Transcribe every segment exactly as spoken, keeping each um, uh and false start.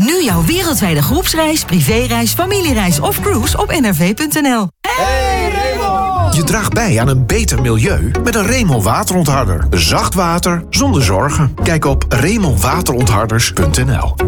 nu jouw wereldwijde groepsreis, privéreis, familiereis of cruise op n r v punt n l. Hey Raymond! Je draagt bij aan een beter milieu met een Raymond waterontharder. Zacht water zonder zorgen. Kijk op raymond waterontharders punt n l.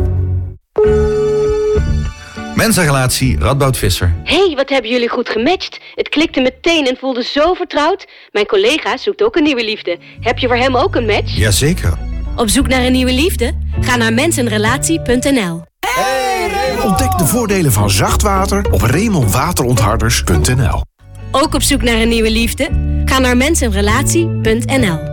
Mensenrelatie, Radboud Visser. Hé, wat hebben jullie goed gematcht. Het klikte meteen en voelde zo vertrouwd. Mijn collega zoekt ook een nieuwe liefde. Heb je voor hem ook een match? Jazeker. Op zoek naar een nieuwe liefde? Ga naar mensenrelatie punt n l. Hey Raymond! Ontdek de voordelen van zacht water op raymond waterontharders punt n l. Ook op zoek naar een nieuwe liefde? Ga naar mensenrelatie punt n l.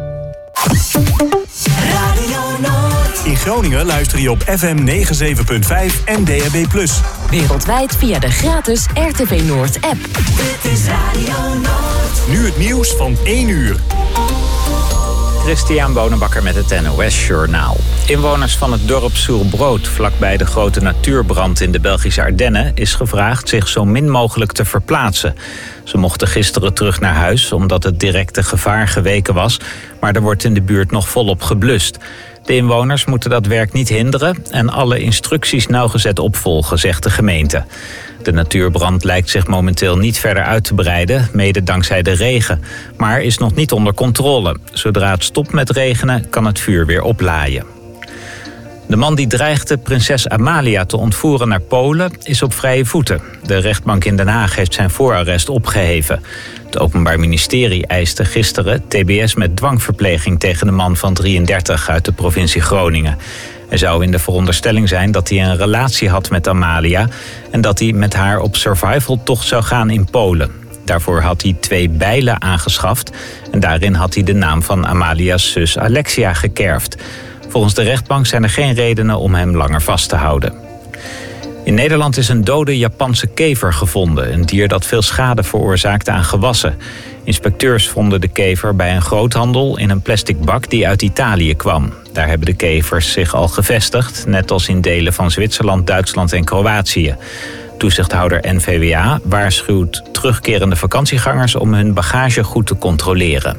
In Groningen luister je op F M negenenzeventig punt vijf en D A B plus. Wereldwijd via de gratis R T V Noord app. Dit is Radio Noord. Nu het nieuws van één uur. Christian Bonenbakker met het N O S Journaal. Inwoners van het dorp Soerbrood, vlakbij de grote natuurbrand in de Belgische Ardennen, is gevraagd zich zo min mogelijk te verplaatsen. Ze mochten gisteren terug naar huis omdat het directe gevaar geweken was, maar er wordt in de buurt nog volop geblust. De inwoners moeten dat werk niet hinderen en alle instructies nauwgezet opvolgen, zegt de gemeente. De natuurbrand lijkt zich momenteel niet verder uit te breiden, mede dankzij de regen, maar is nog niet onder controle. Zodra het stopt met regenen, kan het vuur weer oplaaien. De man die dreigde prinses Amalia te ontvoeren naar Polen is op vrije voeten. De rechtbank in Den Haag heeft zijn voorarrest opgeheven. Het Openbaar Ministerie eiste gisteren T B S met dwangverpleging tegen de man van drieëndertig uit de provincie Groningen. Er zou in de veronderstelling zijn dat hij een relatie had met Amalia en dat hij met haar op survivaltocht zou gaan in Polen. Daarvoor had hij twee bijlen aangeschaft en daarin had hij de naam van Amalia's zus Alexia gekerfd. Volgens de rechtbank zijn er geen redenen om hem langer vast te houden. In Nederland is een dode Japanse kever gevonden, een dier dat veel schade veroorzaakte aan gewassen. Inspecteurs vonden de kever bij een groothandel in een plastic bak die uit Italië kwam. Daar hebben de kevers zich al gevestigd, net als in delen van Zwitserland, Duitsland en Kroatië. Toezichthouder N V W A waarschuwt terugkerende vakantiegangers om hun bagage goed te controleren.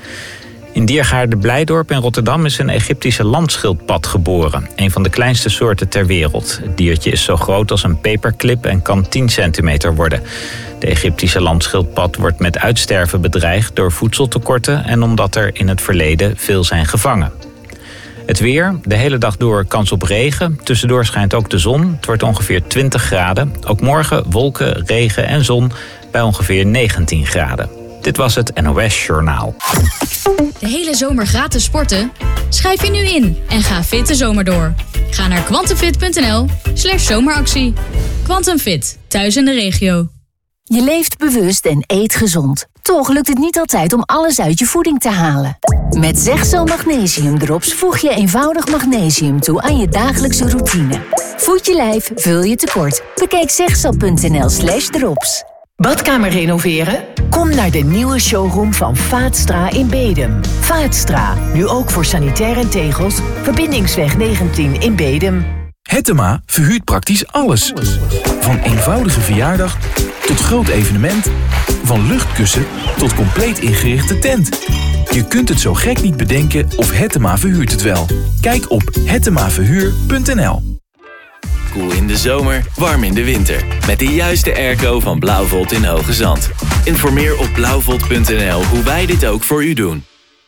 In Diergaarde Blijdorp in Rotterdam is een Egyptische landschildpad geboren. Een van de kleinste soorten ter wereld. Het diertje is zo groot als een paperclip en kan tien centimeter worden. De Egyptische landschildpad wordt met uitsterven bedreigd door voedseltekorten en omdat er in het verleden veel zijn gevangen. Het weer, de hele dag door kans op regen. Tussendoor schijnt ook de zon. Het wordt ongeveer twintig graden. Ook morgen wolken, regen en zon bij ongeveer negentien graden. Dit was het N O S Journaal. De hele zomer gratis sporten? Schrijf je nu in en ga fit de zomer door. Ga naar quantumfit punt n l slash zomeractie. Quantumfit, thuis in de regio. Je leeft bewust en eet gezond. Toch lukt het niet altijd om alles uit je voeding te halen. Met Zegzo Magnesium Drops voeg je eenvoudig magnesium toe aan je dagelijkse routine. Voed je lijf, vul je tekort. Bekijk zegzo punt n l slash drops. Badkamer renoveren? Kom naar de nieuwe showroom van Vaatstra in Bedum. Vaatstra, nu ook voor sanitair en tegels. Verbindingsweg negentien in Bedum. Hettema verhuurt praktisch alles. Van eenvoudige verjaardag tot groot evenement. Van luchtkussen tot compleet ingerichte tent. Je kunt het zo gek niet bedenken of Hettema verhuurt het wel. Kijk op hettema verhuur punt n l. Koel in de zomer, warm in de winter. Met de juiste airco van Blauwvolt in Hoge Zand. Informeer op blauwvolt punt n l hoe wij dit ook voor u doen.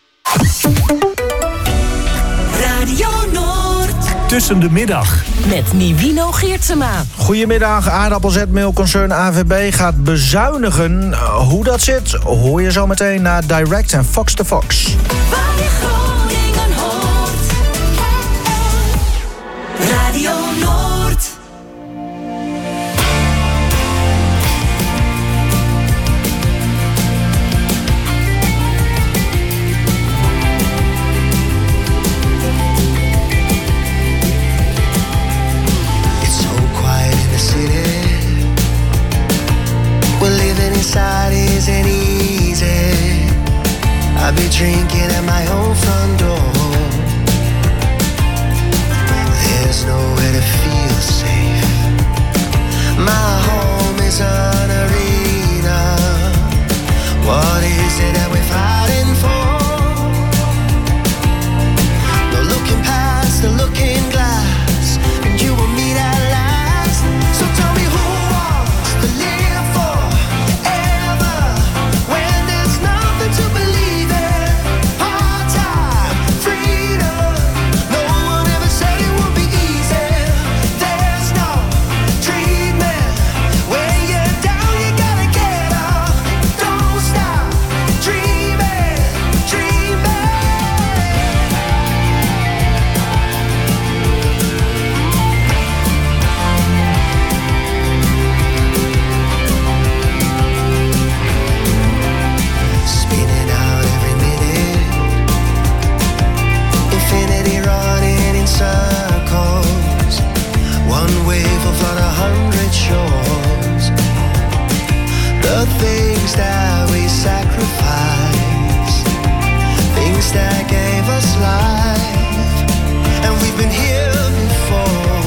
Radio Noord. Tussen de middag. Met Nivino Geertsema. Goedemiddag, aardappelzetmeelconcern A V B gaat bezuinigen. Hoe dat zit, hoor je zo meteen na Direct en Fox to Fox. Waar je Groningen hoort. Radio Noord. Inside isn't easy. I'll be drinking at my own front door. There's nowhere to feel safe. My home is an arena. What is it that we're fighting for? No looking past the looking glass, and you and me that move on a hundred shores. The things that we sacrifice, things that gave us life, and we've been here before.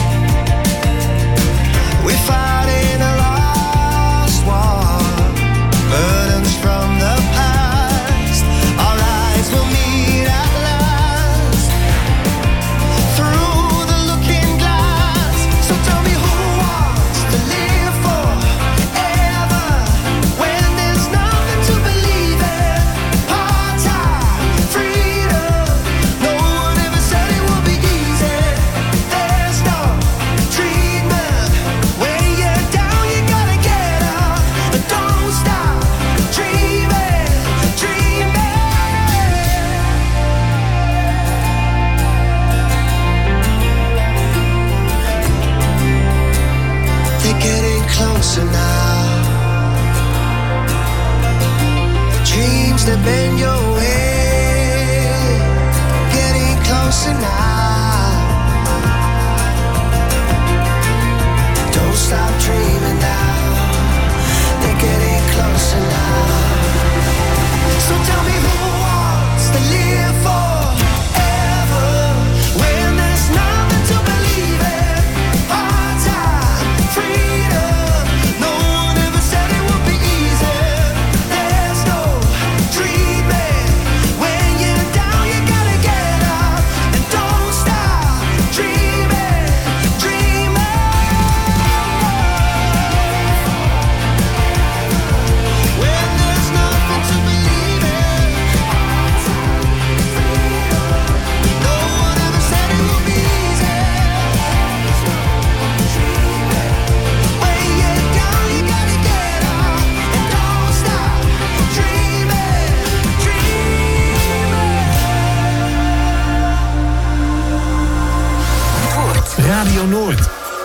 We fought in a lost war, burdens from the past. Our eyes will meet at last through the looking glass. So tell me, who wants to live forever when there's nothing to believe in? Part-time freedom. No one ever said it would be easy. There's no treatment. When you're down, you gotta get up. But don't stop dreaming, dreaming. They're getting closer now. Dreams that bend your way, getting closer now. Don't stop dreaming now. They're getting closer now. So tell me, who wants to live forever when there's nothing to believe in? Part-time freedom. No one ever said it would be easy. There's no treatment. When you're down, you gotta get up. And don't stop dreaming, dreaming. When there's nothing to believe in. No one ever said it would be easy. When you're down, you gotta get up. And don't stop dreaming, dreaming. Radio Noord.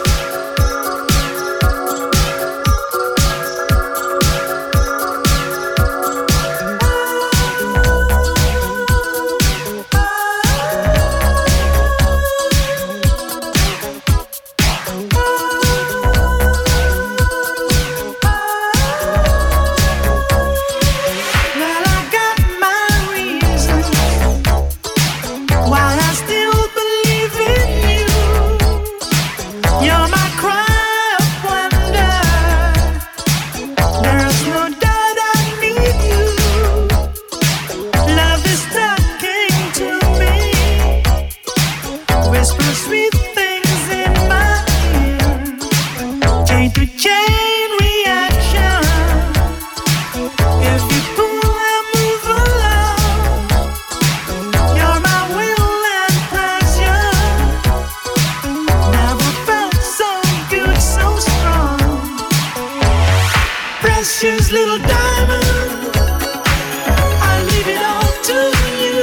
Well, I got my reasons why I still believe in you. You're my cry of wonder. There's no doubt I need you. Love is talking to me. Whisper sweet things in my ear. Chain to chain reaction. If you pull, I move along. You're my will and passion. Never felt so good, so strong. Precious little diamond, I leave it all to you.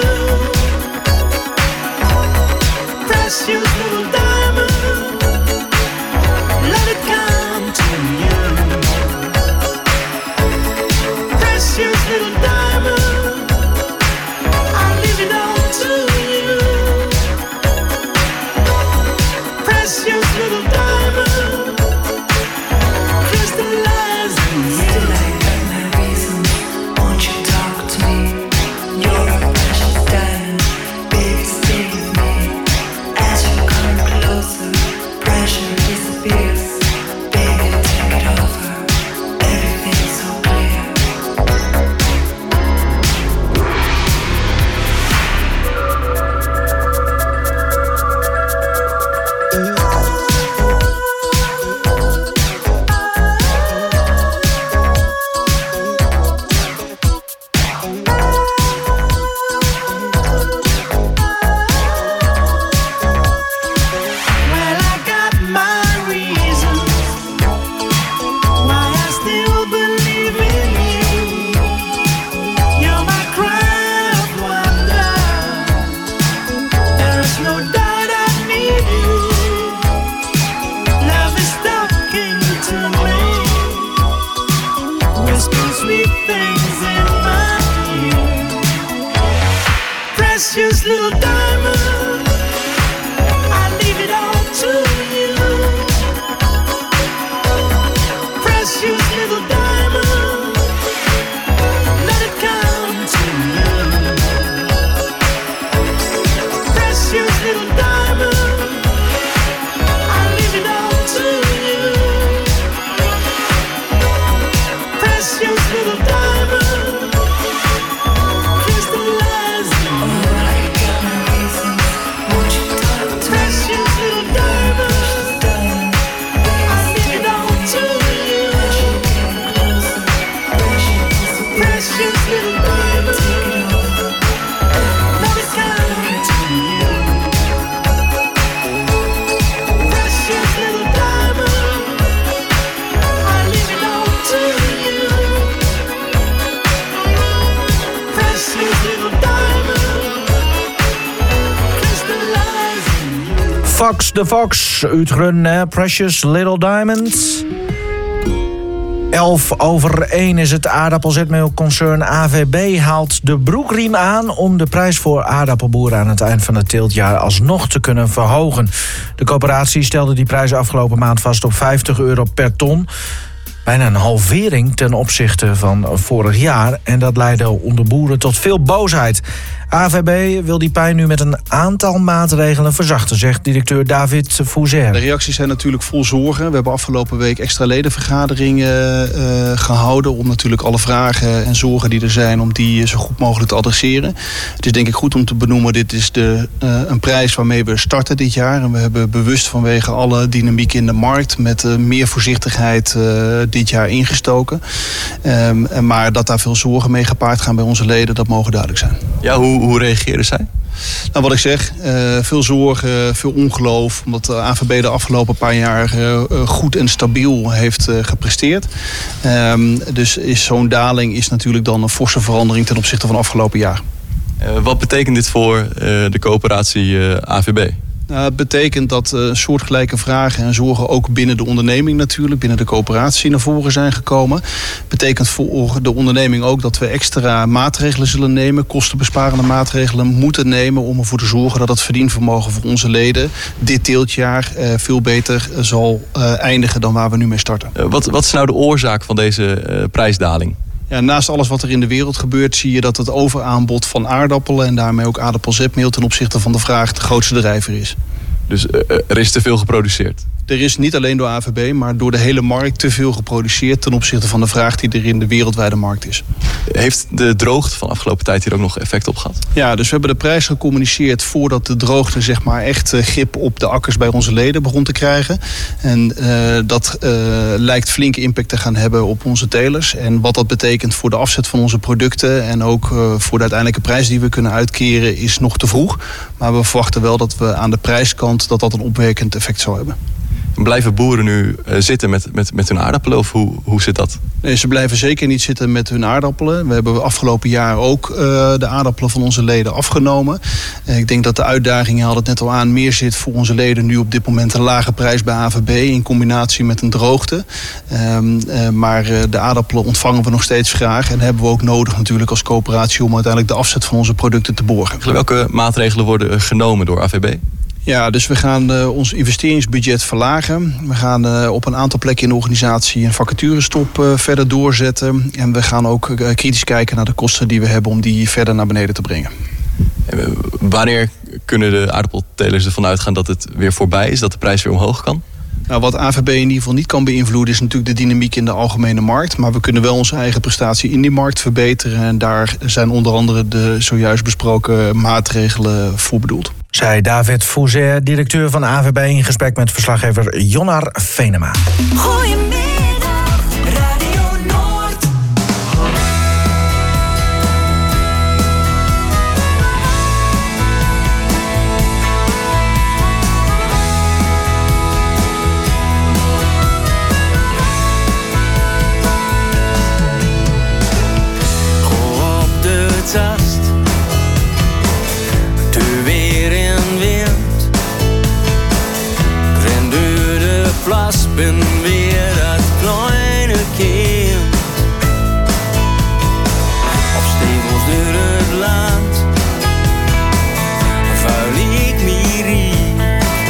Precious little diamond, let it come to you. Precious little diamond, I leave it all to you. Precious little diamond, crystallize in you. Still I got my reasons, won't you talk to me? You're a precious diamond, baby, stay with me. As you come closer, pressure disappears. Baby, take it over, everything's so clear. Fox the Fox, Utrecht, uh, Precious Little Diamonds. elf over één is het aardappelzetmeelconcern A V B haalt de broekriem aan om de prijs voor aardappelboeren aan het eind van het teeltjaar alsnog te kunnen verhogen. De coöperatie stelde die prijs afgelopen maand vast op vijftig euro per ton. Bijna een halvering ten opzichte van vorig jaar. En dat leidde onder boeren tot veel boosheid. A V B wil die pijn nu met een aantal maatregelen verzachten, zegt directeur David Fouzer. De reacties zijn natuurlijk vol zorgen. We hebben afgelopen week extra ledenvergaderingen uh, gehouden om natuurlijk alle vragen en zorgen die er zijn, om die zo goed mogelijk te adresseren. Het is denk ik goed om te benoemen, dit is de, uh, een prijs waarmee we starten dit jaar. En we hebben bewust vanwege alle dynamiek in de markt met uh, meer voorzichtigheid uh, dit jaar ingestoken. Um, maar dat daar veel zorgen mee gepaard gaan bij onze leden, dat mogen duidelijk zijn. Ja, hoe Hoe reageren zij? Nou, wat ik zeg, uh, veel zorgen, veel ongeloof. Omdat de A V B de afgelopen paar jaar uh, goed en stabiel heeft uh, gepresteerd. Um, dus is zo'n daling is natuurlijk dan een forse verandering ten opzichte van afgelopen jaar. Uh, wat betekent dit voor uh, de coöperatie uh, A V B? Nou, het betekent dat uh, soortgelijke vragen en zorgen ook binnen de onderneming natuurlijk, binnen de coöperatie naar voren zijn gekomen. Betekent voor de onderneming ook dat we extra maatregelen zullen nemen, kostenbesparende maatregelen moeten nemen om ervoor te zorgen dat het verdienvermogen voor onze leden dit teeltjaar uh, veel beter zal uh, eindigen dan waar we nu mee starten. Uh, wat, wat is nou de oorzaak van deze uh, prijsdaling? Ja, naast alles wat er in de wereld gebeurt, zie je dat het overaanbod van aardappelen en daarmee ook aardappelzetmeel ten opzichte van de vraag de grootste drijver is. Dus uh, er is te veel geproduceerd? Er is niet alleen door A V B, maar door de hele markt te veel geproduceerd ten opzichte van de vraag die er in de wereldwijde markt is. Heeft de droogte van de afgelopen tijd hier ook nog effect op gehad? Ja, dus we hebben de prijs gecommuniceerd voordat de droogte zeg maar echt grip op de akkers bij onze leden begon te krijgen. En uh, dat uh, lijkt flinke impact te gaan hebben op onze telers. En wat dat betekent voor de afzet van onze producten en ook uh, voor de uiteindelijke prijs die we kunnen uitkeren is nog te vroeg. Maar we verwachten wel dat we aan de prijskant dat dat een opwerkend effect zal hebben. Blijven boeren nu uh, zitten met, met, met hun aardappelen of hoe, hoe zit dat? Nee, ze blijven zeker niet zitten met hun aardappelen. We hebben afgelopen jaar ook uh, de aardappelen van onze leden afgenomen. Uh, ik denk dat de uitdaging, je had het net al aan, meer zit voor onze leden nu op dit moment een lage prijs bij A V B in combinatie met een droogte. Um, uh, maar uh, de aardappelen ontvangen we nog steeds graag en hebben we ook nodig natuurlijk als coöperatie om uiteindelijk de afzet van onze producten te borgen. Welke maatregelen worden genomen door A V B? Ja, dus we gaan uh, ons investeringsbudget verlagen. We gaan uh, op een aantal plekken in de organisatie een vacaturestop uh, verder doorzetten. En we gaan ook uh, kritisch kijken naar de kosten die we hebben om die verder naar beneden te brengen. En wanneer kunnen de aardappeltelers ervan uitgaan dat het weer voorbij is, dat de prijs weer omhoog kan? Nou, wat A V B in ieder geval niet kan beïnvloeden is natuurlijk de dynamiek in de algemene markt. Maar we kunnen wel onze eigen prestatie in die markt verbeteren. En daar zijn onder andere de zojuist besproken maatregelen voor bedoeld. Zei David Fouzer, directeur van A V B, in gesprek met verslaggever Jonnar Venema. Goedemiddag, Radio Noord. Gooi op de tast, de weer in wind. Ren door de plas, ben weer dat kleine kind. Op stevels door het land, vuil ik me riep.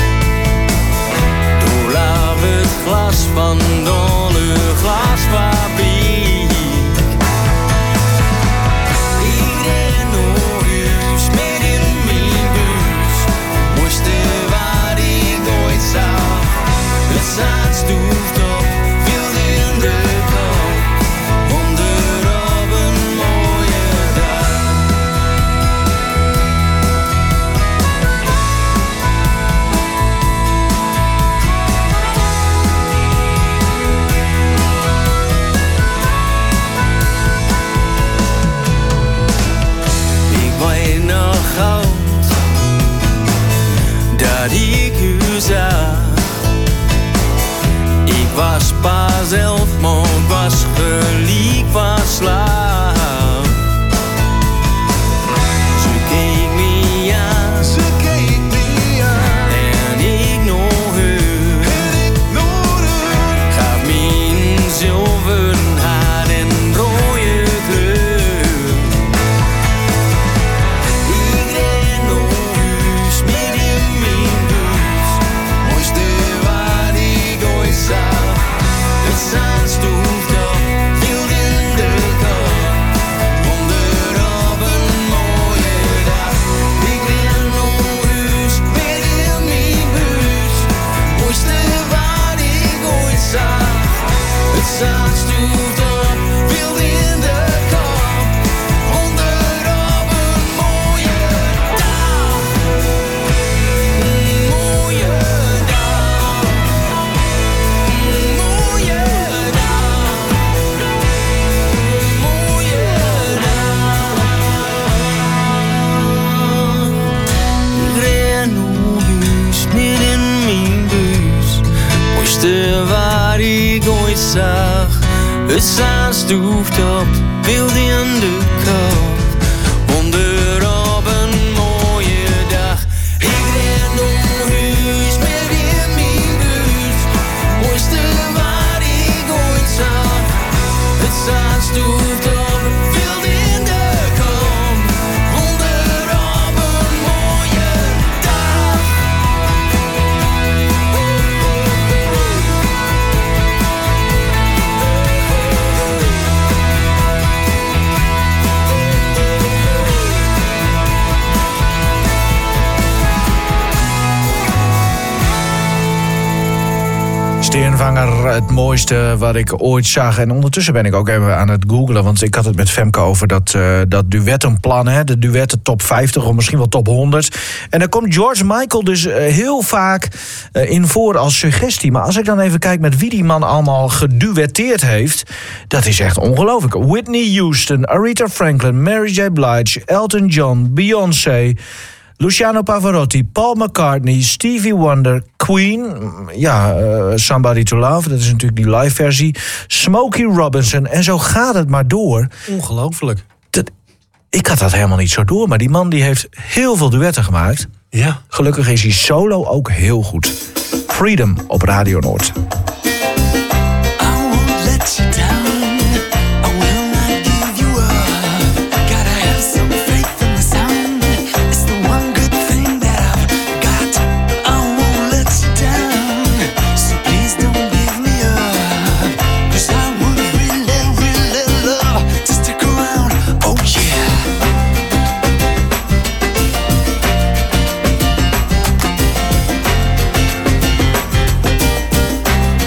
Door laat het glas van dolle glasfabriek. Het stoeft op, viel in de kou. Wonder op een mooie dag. Ik weet nog oud dat ik u zag. mooiste waar ik ooit zag. Het zaanstoeft op, wild in de kop. Onder op een mooie dag. Ik ren om huis met in mijn buurt. Mooiste waar ik ooit zag. Het zaanstoeft op, wild in de kop. Onder op een mooie dag. Steenvanger, het mooiste wat ik ooit zag. En ondertussen ben ik ook even aan het googlen, want ik had het met Femke over dat, uh, dat duettenplan, hè, de duetten top vijftig of misschien wel top honderd. En daar komt George Michael dus uh, heel vaak uh, in voor als suggestie. Maar als ik dan even kijk met wie die man allemaal geduetteerd heeft, dat is echt ongelooflijk. Whitney Houston, Aretha Franklin, Mary J. Blige, Elton John, Beyoncé, Luciano Pavarotti, Paul McCartney, Stevie Wonder, Queen, ja, uh, Somebody to Love, dat is natuurlijk die live versie, Smokey Robinson en zo gaat het maar door. Ongelooflijk. Dat, ik had dat helemaal niet zo door, maar die man die heeft heel veel duetten gemaakt. Ja. Gelukkig is hij solo ook heel goed. Freedom op Radio Noord. Oh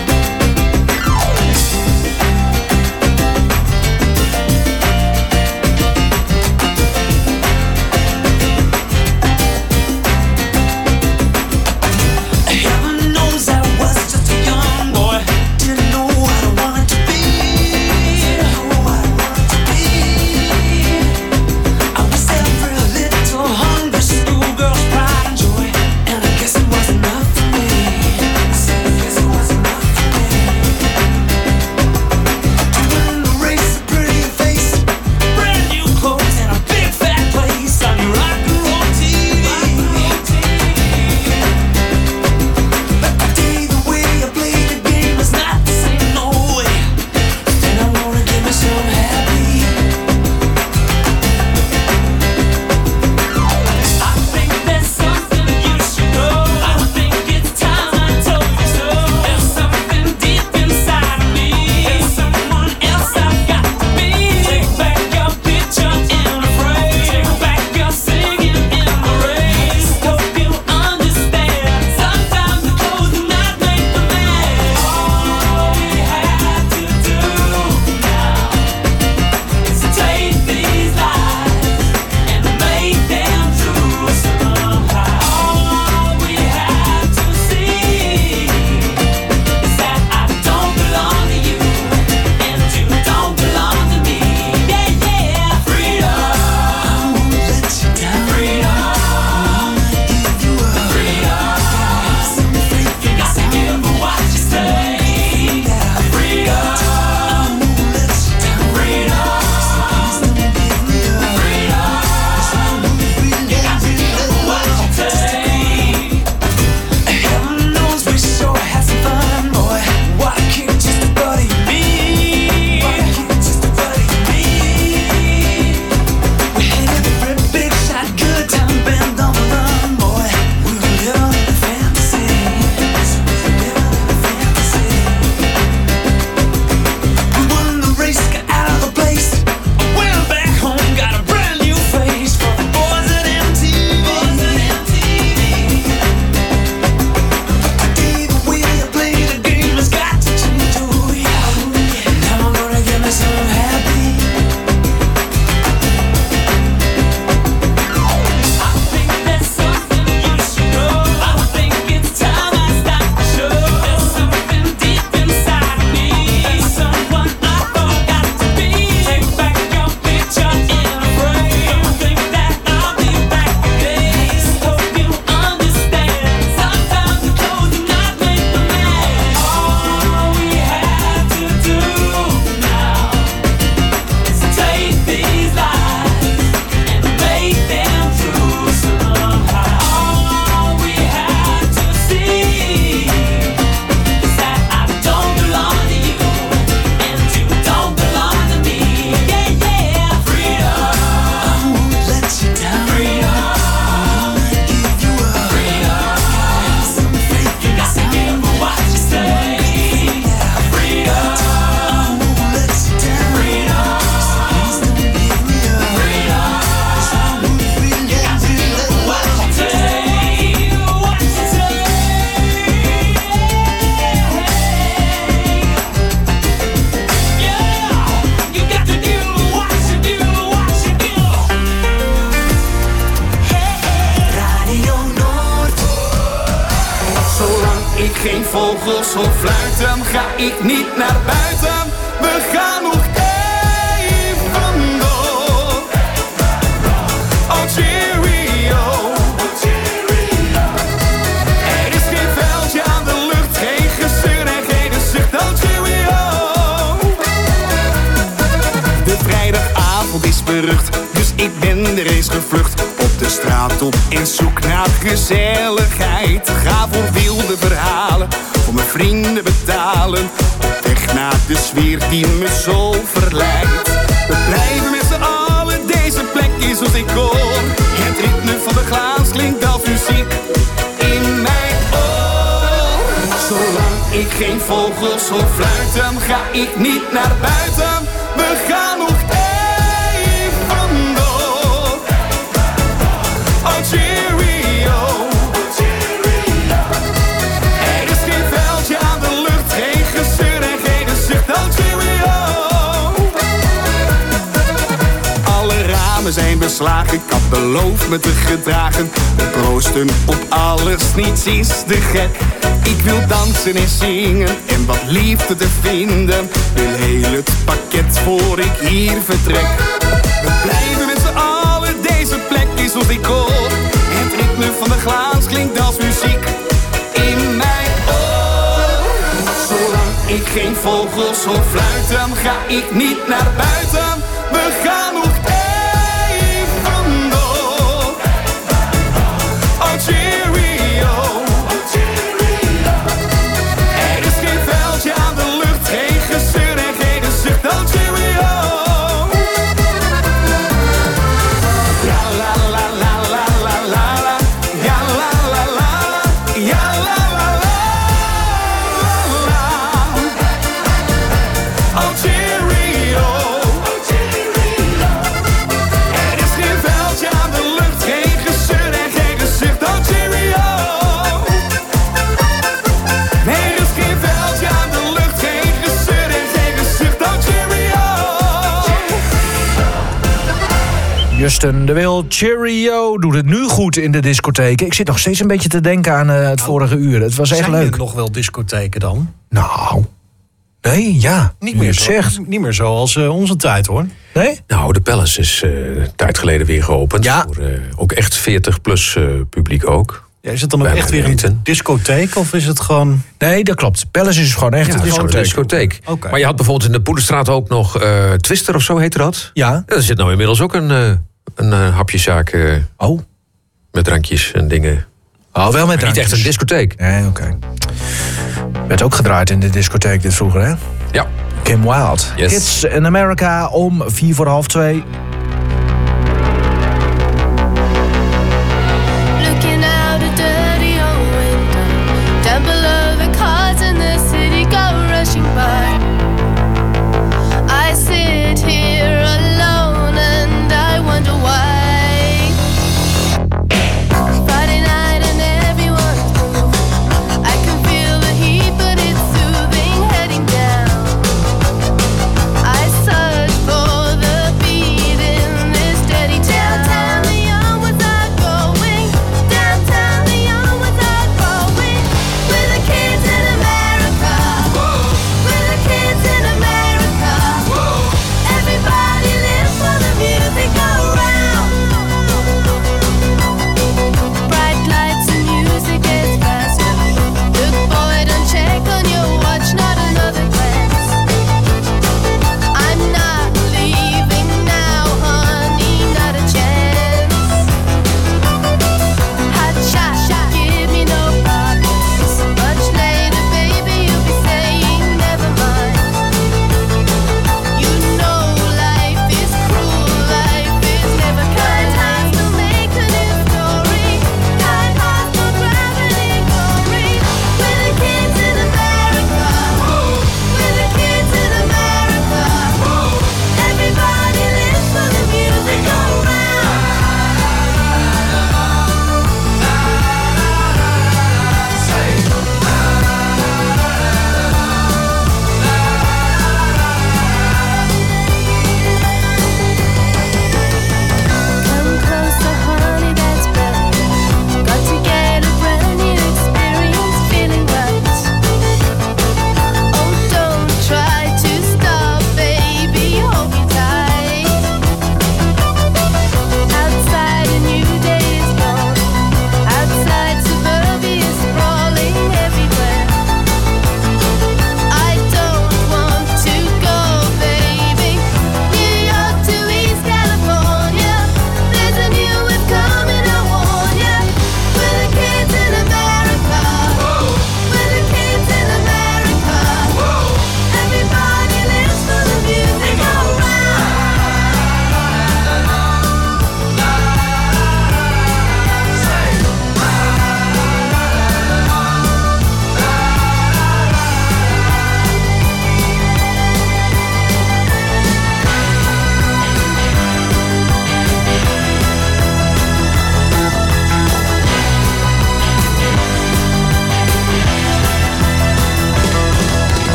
of fluiten, ga ik niet naar buiten. We gaan nog even door. Oh cheerio. Er is geen veldje aan de lucht, geen gezeur en geen zucht. Oh cheerio. De vrijdagavond is berucht, dus ik ben er eens gevlucht. Op de straat op in zoek naar gezelligheid. Ga voor wilde verhalen, voor mijn vrienden betalen. Op weg naar de sfeer die me zo verleidt. We blijven met z'n allen, deze plek is als ik hoor. Het ritme van de glaas klinkt als muziek in mijn oor. Zolang ik geen vogels hoor fluiten, ga ik niet naar buiten. We gaan nog even door. Oh cheerio. Er is geen veldje aan de lucht, geen gezeur en geen zucht. Oh cheerio. Alle ramen zijn beslagen, ik had beloofd me te gedragen. We proosten op alles, niets is te gek. Ik wil dansen en zingen en wat liefde te vinden. Wil heel het pakket voor ik hier vertrek. We blijven met z'n allen, deze plek is als ik hoor. Het ritme van de glaas klinkt als muziek in mijn oor. Zolang ik geen vogels hoor fluiten, ga ik niet naar buiten. We gaan nog even door. Oh cheerio. Er is geen veldje aan de lucht, geen gezeur en geen zucht. Oh cheerio. Ja la la la la la la la. Ja la la la la. Ja la la la la. Oh cheerio. Er is geen veldje aan de lucht, geen gezeur en geen zucht. Oh cheerio. Nee, er is geen veldje aan de lucht, geen gezeur en geen zucht. Oh cheerio. Justin de Wil, Cheerio, doet het nu goed in de discotheken. Ik zit nog steeds een beetje te denken aan uh, het vorige uur. Het was echt Zijn leuk. er nog wel discotheken dan? Nou, nee, ja. Niet nu meer, je het zo, zegt. niet meer zoals uh, onze tijd, hoor. Nee? Nou, de Palace is uh, een tijd geleden weer geopend. Ja. Voor uh, ook echt veertig plus uh, publiek ook. Ja, is het dan ook Bij echt mijn weer een weten. discotheek of is het gewoon... Nee, dat klopt. Palace is gewoon echt Ja, een het is gewoon discotheek. een discotheek. Oké. Maar je had bijvoorbeeld in de Poederstraat ook nog uh, Twister of zo heette dat. Ja. Er zit nou inmiddels ook een, uh, een uh, hapjeszaak uh, Oh. met drankjes en dingen. Oh, wel met Maar niet drankjes. echt een discotheek. Nee, oké. Okay. Werd ook gedraaid in de discotheek dit vroeger, hè? Ja. Kim Wilde. Yes. Hits in America om vier voor half twee. Looking out a dirty old window, down below the cars in the city go rushing by. I sit here alone and I wonder why. Friday night and everyone's moving. I can feel the heat, but it's soothing, heading down. I search for the beat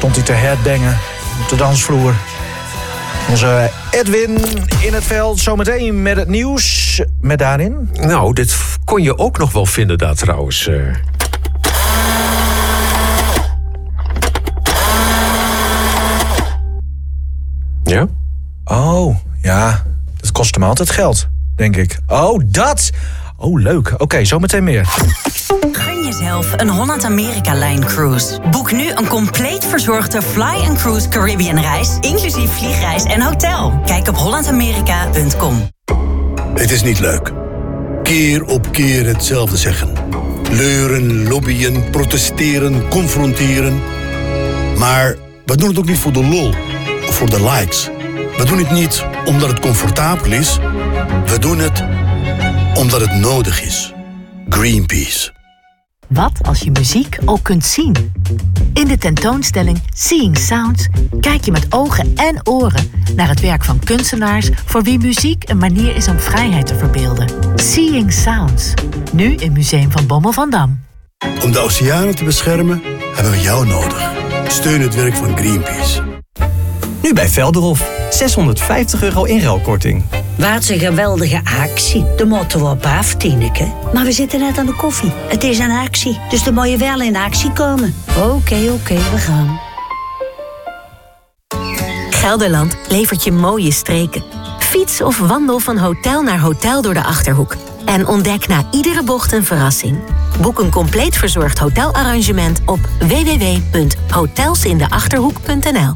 stond hij te headbangen op de dansvloer. Onze Edwin in het veld, zometeen met het nieuws. Met daarin... Nou, dit kon je ook nog wel vinden daar trouwens. Uh... Ja? Oh, ja. Dat kost hem altijd geld, denk ik. Oh, dat! Oh, leuk. Oké, okay, zometeen meer. Gun jezelf een Holland-Amerika-lijn cruise. Boek nu een compleet verzorgde Fly and Cruise Caribbean reis, inclusief vliegreis en hotel. Kijk op holland amerika punt com. Het is niet leuk. Keer op keer hetzelfde zeggen. Leuren, lobbyen, protesteren, confronteren. Maar we doen het ook niet voor de lol of voor de likes. We doen het niet omdat het comfortabel is. We doen het omdat het nodig is. Greenpeace. Wat als je muziek ook kunt zien? In de tentoonstelling Seeing Sounds kijk je met ogen en oren naar het werk van kunstenaars voor wie muziek een manier is om vrijheid te verbeelden. Seeing Sounds, nu in Museum van Bommel van Dam. Om de oceanen te beschermen hebben we jou nodig. Steun het werk van Greenpeace. Nu bij Velderhof. zeshonderdvijftig euro inruilkorting. Wat een geweldige actie. De moeten we op af, Tineke. Maar we zitten net aan de koffie. Het is een actie, dus dan moet je wel in actie komen. Oké, okay, oké, okay, we gaan. Gelderland levert je mooie streken. Fiets of wandel van hotel naar hotel door de Achterhoek. En ontdek na iedere bocht een verrassing. Boek een compleet verzorgd hotelarrangement op w w w punt hotelsindeachterhoek punt n l.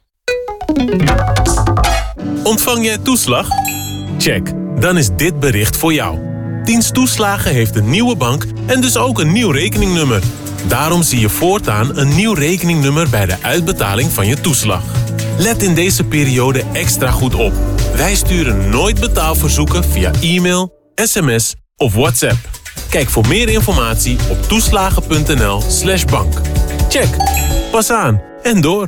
Ontvang jij toeslag? Check, dan is dit bericht voor jou. Dienst Toeslagen heeft een nieuwe bank en dus ook een nieuw rekeningnummer. Daarom zie je voortaan een nieuw rekeningnummer bij de uitbetaling van je toeslag. Let in deze periode extra goed op. Wij sturen nooit betaalverzoeken via e-mail, sms of WhatsApp. Kijk voor meer informatie op toeslagen punt n l slash bank. Check, pas aan en door.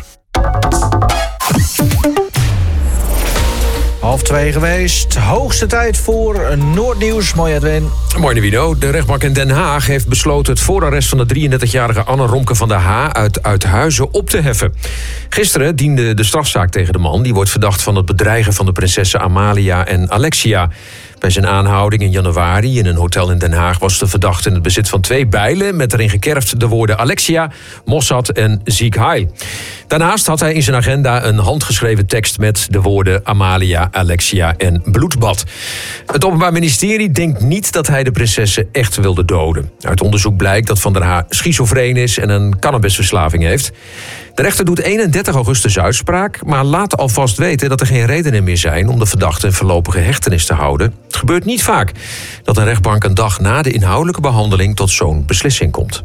Half twee geweest. Hoogste tijd voor Noordnieuws. Mooi, Edwin. Mooi, Nivino. De rechtbank in Den Haag heeft besloten het voorarrest van de drieëndertigjarige Anne Romke van der H uit Uithuizen op te heffen. Gisteren diende de strafzaak tegen de man. Die wordt verdacht van het bedreigen van de prinsessen Amalia en Alexia. Bij zijn aanhouding in januari in een hotel in Den Haag was de verdachte in het bezit van twee bijlen met erin gekerfd de woorden Alexia, Mossad en Ziek Heil. Daarnaast had hij in zijn agenda een handgeschreven tekst met de woorden Amalia, Alexia en bloedbad. Het Openbaar Ministerie denkt niet dat hij de prinsessen echt wilde doden. Uit onderzoek blijkt dat Van der H schizofreen is en een cannabisverslaving heeft. De rechter doet eenendertig augustus uitspraak, maar laat alvast weten dat er geen redenen meer zijn om de verdachte in voorlopige hechtenis te houden. Het gebeurt niet vaak dat een rechtbank een dag na de inhoudelijke behandeling tot zo'n beslissing komt.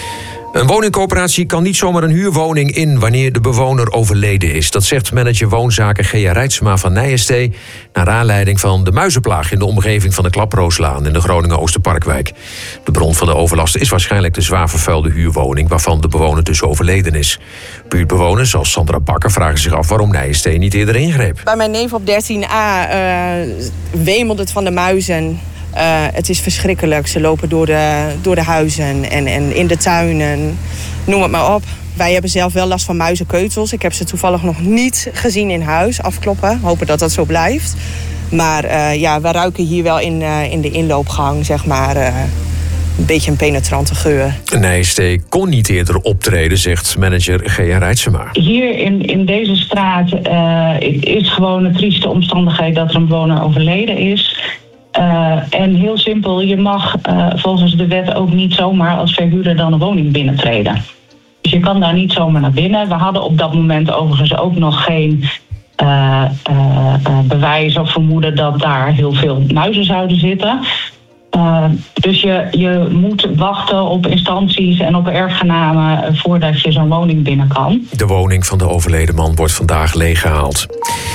Een woningcoöperatie kan niet zomaar een huurwoning in wanneer de bewoner overleden is. Dat zegt manager woonzaken Gea Reitsma van Nijenstee naar aanleiding van de muizenplaag in de omgeving van de Klaprooslaan in de Groningen Oosterparkwijk. De bron van de overlast is waarschijnlijk de zwaar vervuilde huurwoning waarvan de bewoner dus overleden is. Buurtbewoners zoals Sandra Bakker vragen zich af waarom Nijenstee niet eerder ingreep. Bij mijn neef op dertien a uh, wemelt het van de muizen. Uh, het is verschrikkelijk. Ze lopen door de, door de huizen en, en in de tuinen. Noem het maar op. Wij hebben zelf wel last van muizenkeutels. Ik heb ze toevallig nog niet gezien in huis. Afkloppen. Hopen dat dat zo blijft. Maar uh, ja, we ruiken hier wel in, uh, in de inloopgang, zeg maar, uh, een beetje een penetrante geur. Nijenstee kon niet eerder optreden, zegt manager Gea Reitsema. Hier in, in deze straat uh, is gewoon een trieste omstandigheid dat er een bewoner overleden is. Uh, en heel simpel, je mag uh, volgens de wet ook niet zomaar als verhuurder dan een woning binnentreden. Dus je kan daar niet zomaar naar binnen. We hadden op dat moment overigens ook nog geen uh, uh, uh, bewijs of vermoeden dat daar heel veel muizen zouden zitten. Uh, dus je, je moet wachten op instanties en op erfgenamen voordat je zo'n woning binnen kan. De woning van de overleden man wordt vandaag leeggehaald.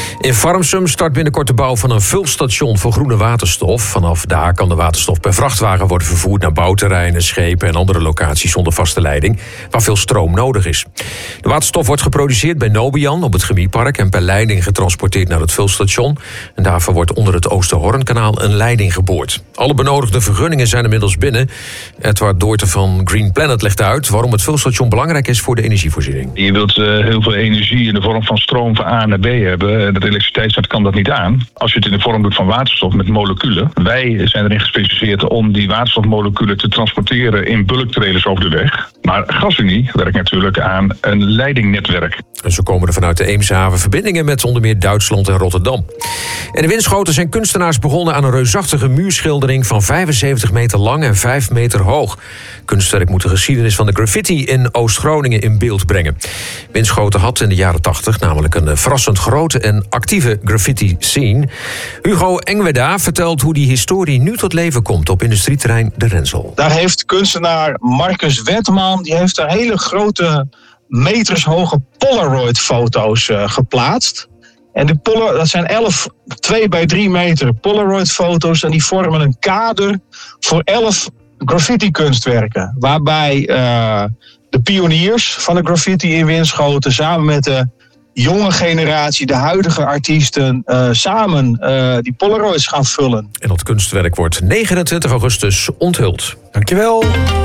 In Farmsum start binnenkort de bouw van een vulstation voor groene waterstof. Vanaf daar kan de waterstof per vrachtwagen worden vervoerd naar bouwterreinen, schepen en andere locaties zonder vaste leiding, waar veel stroom nodig is. De waterstof wordt geproduceerd bij Nobian op het chemiepark en per leiding getransporteerd naar het vulstation. En daarvoor wordt onder het Oosterhornkanaal een leiding geboord. Alle benodigde vergunningen zijn inmiddels binnen. Edward Doorten van Green Planet legt uit waarom het vulstation belangrijk is voor de energievoorziening. Je wilt uh, heel veel energie in de vorm van stroom van A naar B hebben. Dat elektriciteitsnet kan dat niet aan. Als je het in de vorm doet van waterstof met moleculen. Wij zijn erin gespecialiseerd om die waterstofmoleculen te transporteren in bulktrailers over de weg. Maar GasUnie werkt natuurlijk aan een leidingnetwerk. En zo komen er vanuit de Eemshaven verbindingen met onder meer Duitsland en Rotterdam. En in Winschoten zijn kunstenaars begonnen aan een reusachtige muurschildering van vijfenzeventig meter lang en vijf meter hoog. Kunstwerk moet de geschiedenis van de graffiti in Oost-Groningen in beeld brengen. Winschoten had in de jaren tachtig namelijk een verrassend grote en actieve graffiti-scene. Hugo Engweda vertelt hoe die historie nu tot leven komt op industrieterrein De Rensel. Daar heeft kunstenaar Marcus Wetman, die heeft daar hele grote metershoge Polaroid-foto's uh, geplaatst. En die Polar, dat zijn elf twee bij drie meter Polaroid-foto's en die vormen een kader voor elf graffiti-kunstwerken. Waarbij uh, de pioniers van de graffiti in Winschoten samen met de jonge generatie, de huidige artiesten, uh, samen uh, die Polaroids gaan vullen. En dat kunstwerk wordt negenentwintig augustus onthuld. Dankjewel.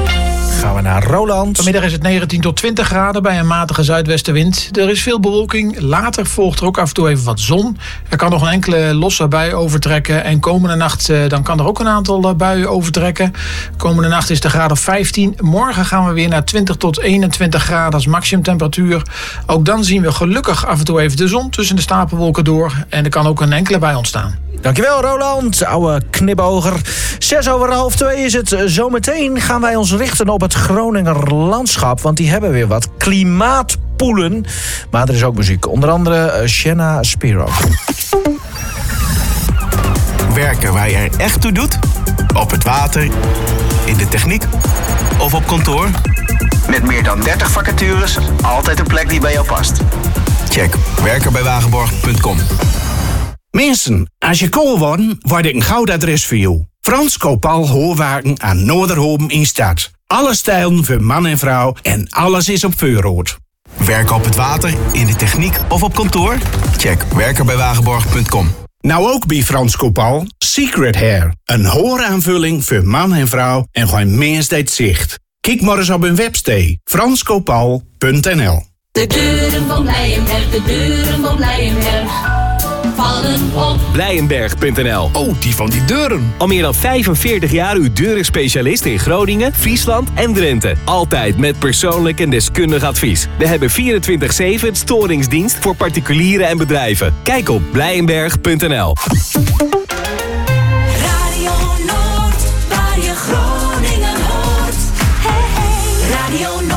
Gaan we naar Roland. Vanmiddag is het negentien tot twintig graden bij een matige zuidwestenwind. Er is veel bewolking. Later volgt er ook af en toe even wat zon. Er kan nog een enkele losse bui overtrekken. En komende nacht uh, dan kan er ook een aantal uh, buien overtrekken. Komende nacht is de graad of vijftien. Morgen gaan we weer naar twintig tot eenentwintig graden als maximumtemperatuur. Ook dan zien we gelukkig af en toe even de zon tussen de stapelwolken door. En er kan ook een enkele bui ontstaan. Dankjewel Roland, oude knipoger. Zes over half twee is het. Zometeen gaan wij ons richten op het Groninger landschap. Want die hebben weer wat klimaatpoelen. Maar er is ook muziek. Onder andere Shanna Spiro. Werken waar je er echt toe doet? Op het water, in de techniek of op kantoor? Met meer dan dertig vacatures, altijd een plek die bij jou past. Check werken bij wagenborg punt com. Mensen, als je kool wordt, word ik een goud adres voor jou. Frans Kopal Hoorwaken aan Noorderhoven in stad. Alle stijlen voor man en vrouw en alles is op voorraad. Werken op het water, in de techniek of op kantoor? Check werken bij wagenborg punt com. Nou ook bij Frans Kopal, Secret Hair. Een hooraanvulling voor man en vrouw en gewoon meest zicht. Kijk maar eens op hun website, frans kopal punt n l. De deuren van Blijenberg, de deuren van Blijenberg. Blijenberg punt n l. Oh, die van die deuren. Al meer dan vijfenveertig jaar uw deurenspecialist in Groningen, Friesland en Drenthe. Altijd met persoonlijk en deskundig advies. We hebben vierentwintig zeven storingsdienst voor particulieren en bedrijven. Kijk op blijenberg punt n l. Radio Noord, waar je Groningen hoort. Hey, hey. Radio Noord.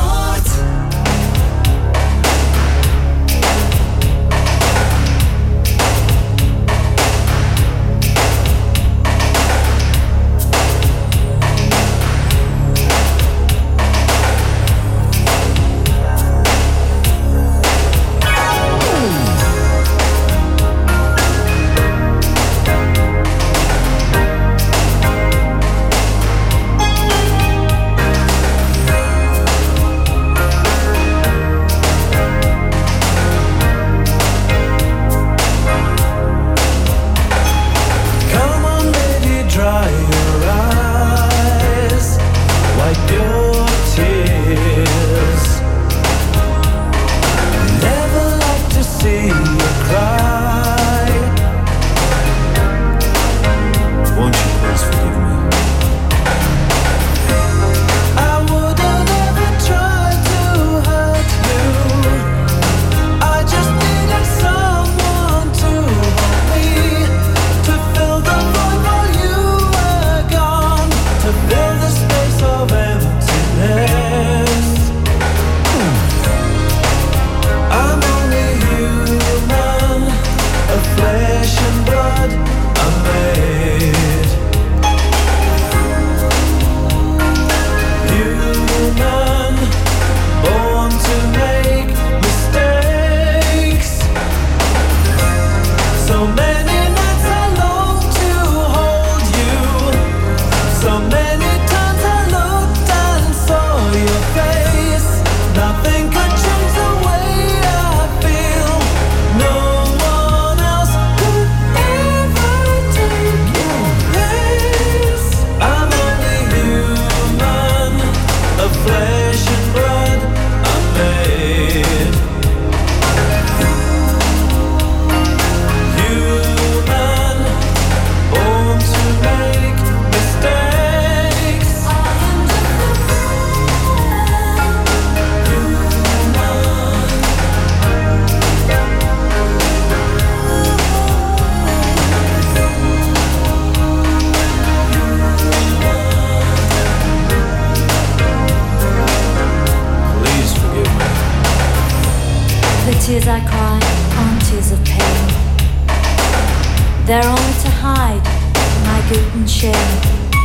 tears I cry aren't tears of pain. They're only to hide my guilt and shame.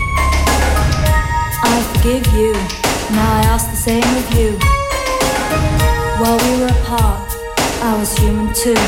I forgive you, now I ask the same of you. While we were apart, I was human too.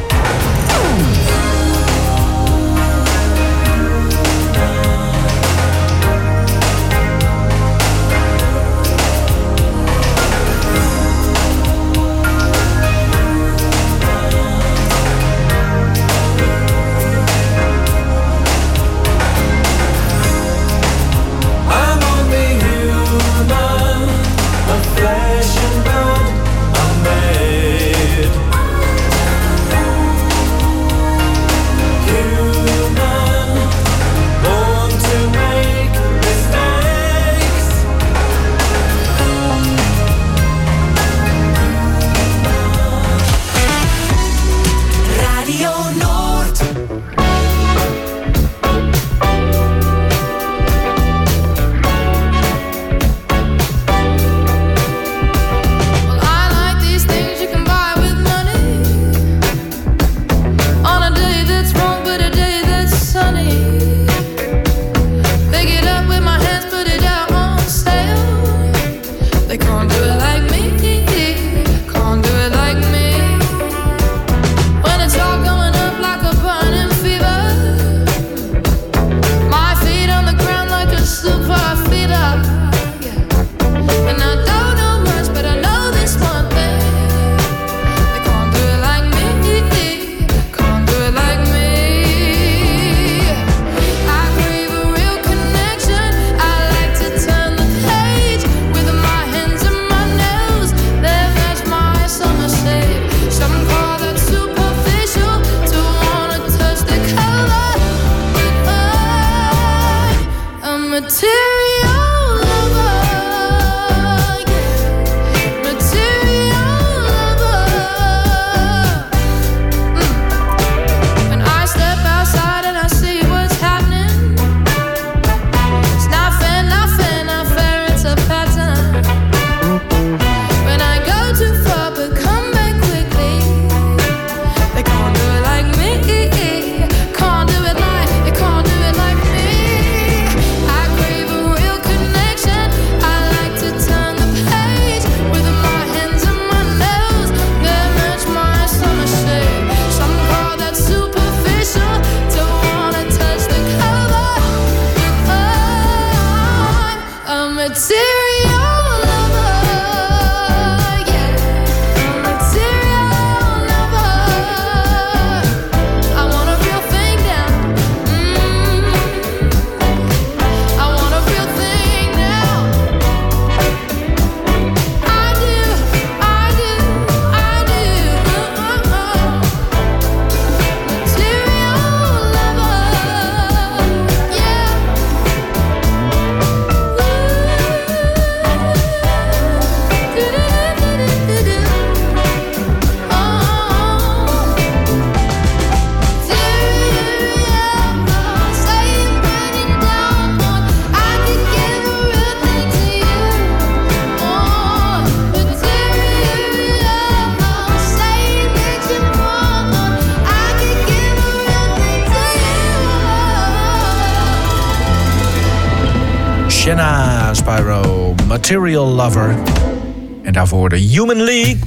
Shanna Spyro, Material Lover. En daarvoor de Human League.